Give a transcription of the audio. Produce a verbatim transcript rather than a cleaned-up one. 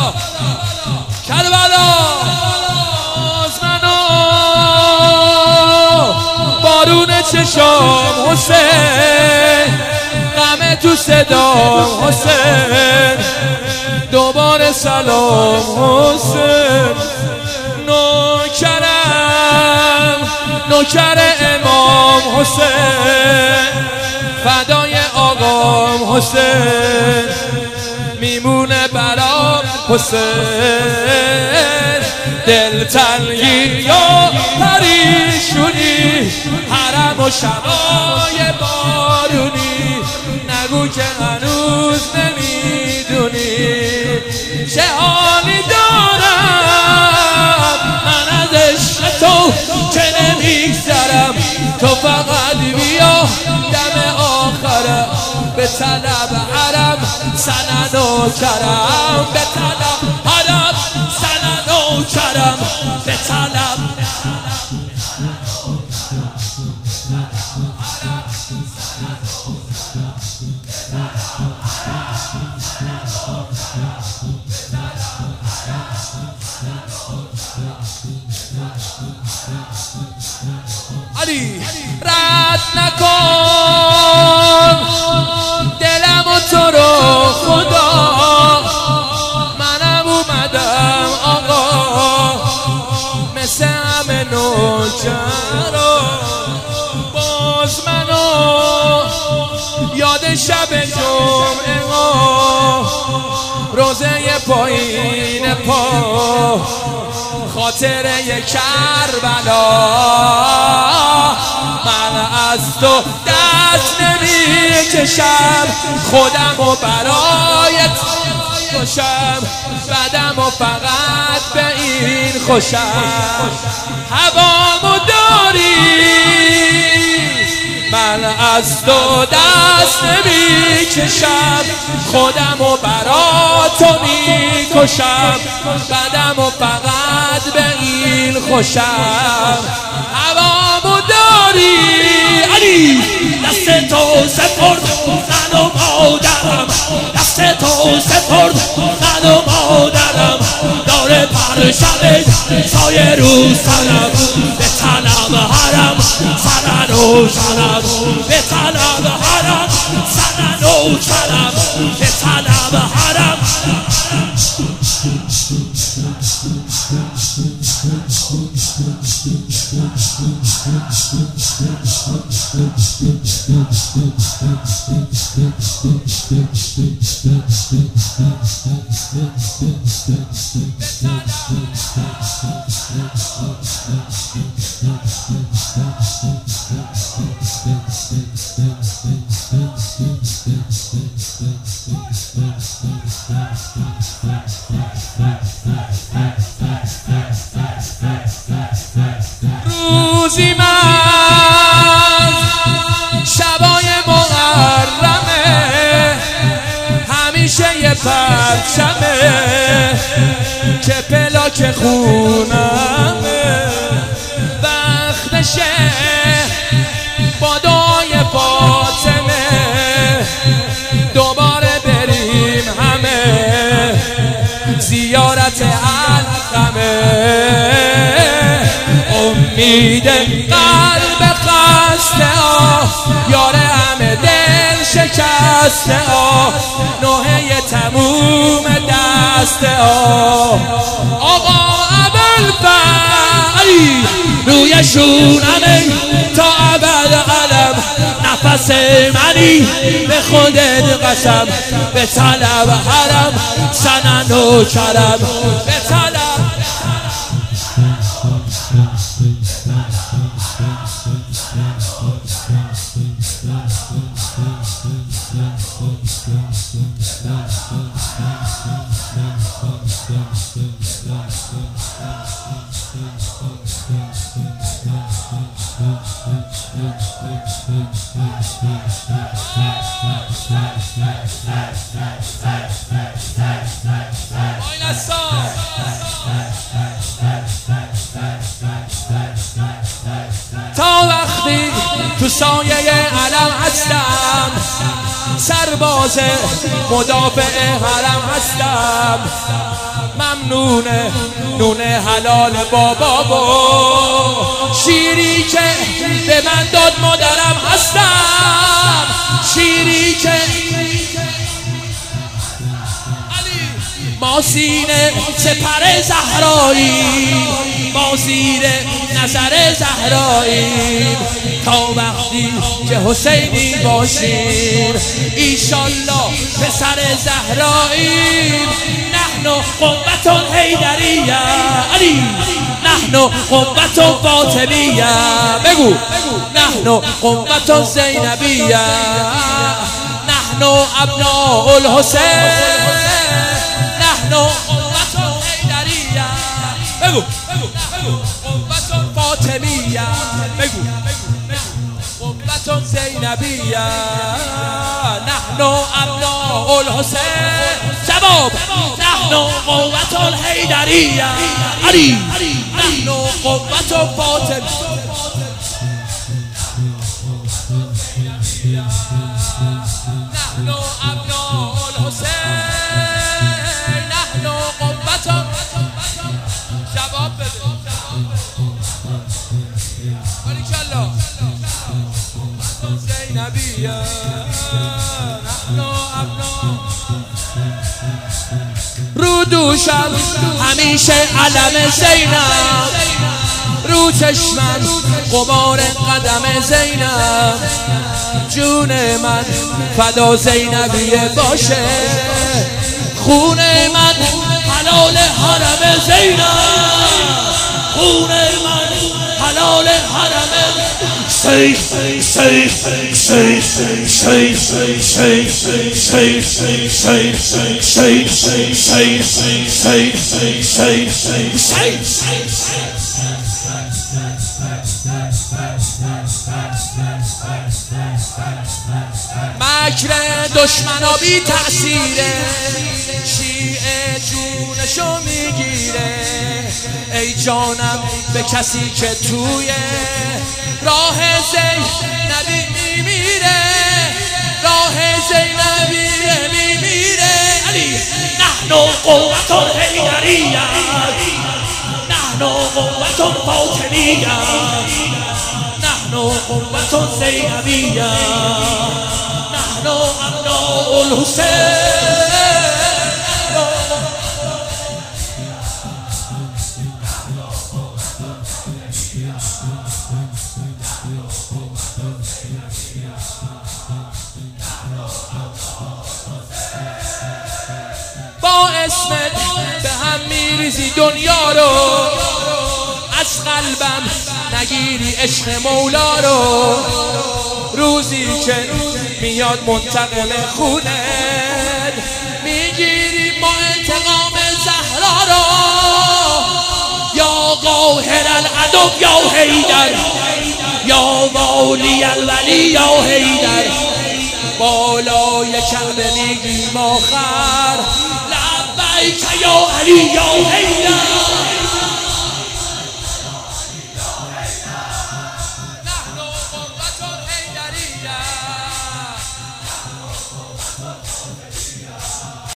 کربلا باز منو بارون چشام حسین غم تو صدام حسین دوباره سلام حسین نوکرم نوکر امام حسین فدای آقام حسین میمونه برام حسین دل تنگی یا پریشونی حرم و شبای بارونی نگو که هنوز نمیدونی چه حالی دارم من از عشق تو که نمیگذرم تو فقط بیا دم آخرم به طلب حرم سنن و کرم به طلب حرم سنن و کرم به طلب علی رد نکن دلم و تو رو خدا منم اومدم آقا مثل همه نوکرا باز منو یاد شب جمعه ها روزه پایین پا خاطره کربلا من از تو دست نمی کشم خودم و برایت کشم بدم و فقط به این خوشم هوامو داری من از تو دست نمی کشم خودم و برا تو می کشم بدم و فقط به این خوشم هوامو داری علی دست تو سپرد من و مادرم دست تو سپرد من و مادرم داره پرشب سایه رو سرم به طلب حرم سنن و کرم به طلب حرم سنن و کرم به طلب حرم روزی من شبای محرمه همیشه یه پرچمه که پلاک خونمه وقتشه با دعای فاطمه دوباره بریم همه زیارت علقمه امید قلب خسته آه یار همه دل شکسته آه نوحه تموم دست آه آقا ابوالفضل روی شونمه تا ابد قلم نفس منی به خودت قسم به طلب حرم سنن و کرم به طلب تا وقتی تو سایه علم هستم سرباز مدافع حرم هستم. ممنونه نون حلال بابا و شیری که به من داد مادرم هستم. شیری که ما سینه سپر زهرایی، ما زیر نظر زهرایی، تا وقتی که حسینی باشیم ایشالله پسر زهراییم. نحن قوة حیدریه علی، نحن قوة فاطمیه، بگو نحن قوة زینبیه، نحن ابناء الحسین، نحن قوة حیدریه، بگو قوة فاطمیه، بگو قوة زینبیه، نحن ابناء الحسین. شباب نحن قوة حیدریه علی، نحن قوة فاطمیه، نحن ابناء الحسین، نحن قوة. شباب بده باریکالله زینبیه، نحن ابناء. رو دوشم همیشه علم زینب، رو چشمم غبار قدم زینب، جون من فدا زینبیه باشه، خون من حلال حرم زینب، خون من حلال حرم شیخ شیخ شیخ شیخ شیخ شیخ شیخ مکر دشمنا بی تأثیره، شیعه جونشو میگیره. ای جانم به کسی که توی راه زینبی میمیره، راه زینبی میمیره. علی نحن قوة حیدریه، نحن قوة فاطمیه، نحن قوة زینبیه، نحن ابناء الحسین. با اسمت به هم میریزی دنیا رو، از قلبم نگیری عشق مولا رو. روزی که میاد منتقم خونت میگیری ما انتقام زهرا رو. یا قاهر العدو یا حیدر، یا والی الولی یا حیدر. بالای کعبه میگیم آخر لبیک یا علی یا